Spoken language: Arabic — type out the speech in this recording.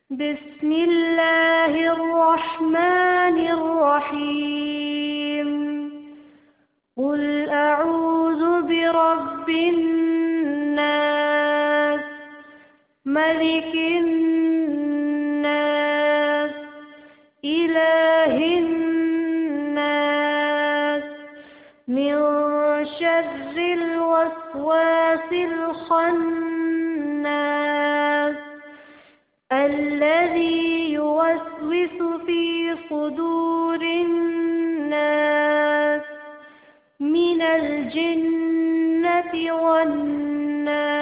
بسم الله الرحمن الرحيم قل أعوذ برب الناس ملك الناس إله الناس من شر الوسواس الخناس الذي يوسوس في صدور الناس من الجنة والناس